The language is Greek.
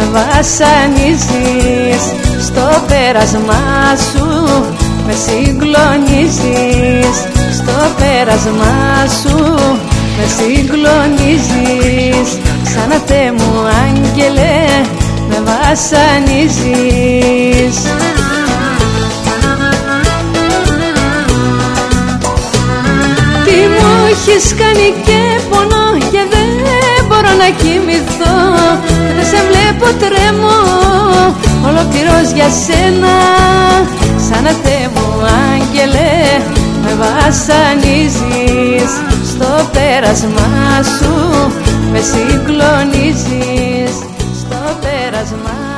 βασανίζεις. Στο πέρασμά σου με συγκλονίζεις. Στο πέρασμά σου με συγκλονίζεις. Σαν Θεέ μου άγγελε με βασανίζεις. Τι μου έχεις κάνει και πονώ και δεν μπορώ να κοιμηθώ. Δεν σε βλέπω τρέμω ολοκληρώς για σένα. Σαν Θεέ μου άγγελε με βασανίζεις. Στο πέρασμά σου με συγκλονίζεις. Στο πέρασμά